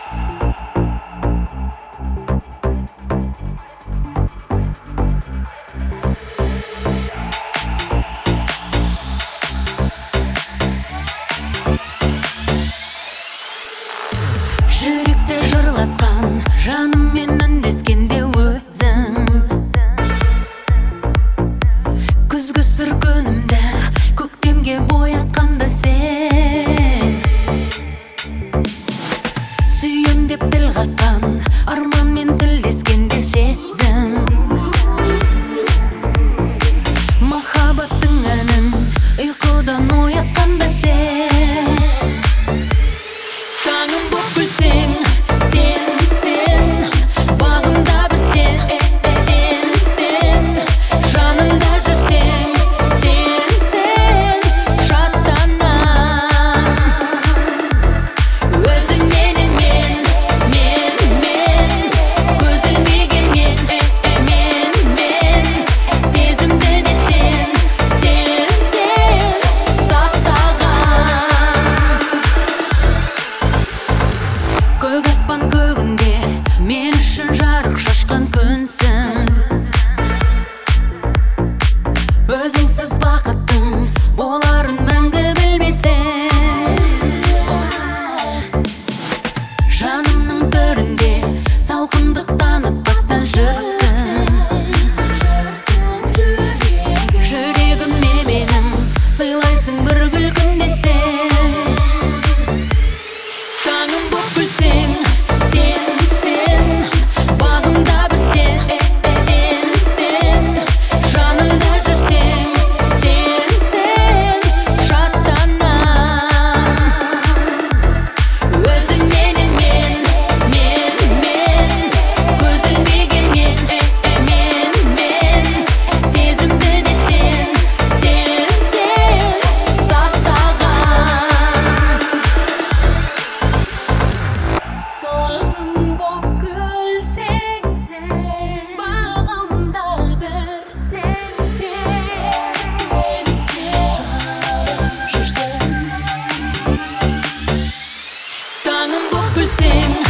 Жүректі жырлатқан жаныммен үндескенде өзің, күзгі сыр күнімді көктемге боятқанда сен, сүйем деп тіл қатқан арманмен тілдескенде сезім, махаббаттың әнін ұйқыдан оятқанда сен, таңым боп күлсең, сен, бағымда бір сен, жанымда жүрсең, сен, жаттанам. Өзіңменен мен, көзілмеген мен, сезімді де сен, сақтаған. Көк аспан көгінде мен үшін жарық шашқан күнсің, өзіңсіз бақыттың боларын мәңгі білмесең, жанымның төрінде салқындық танытпастан жүрсің, жүрегіме менің сыйлайсың бір күлкімде сен, таңым боп күлсең, сен, бағымда бір сен, жанымда жүрсең, сен, жаттанам. Өзіңменен мен, көзілмеген мен, сезімді де сен, сақтаған. Таңым боп күлсең, бағымда бір сен, жүрсең. Таңым боп күлсең,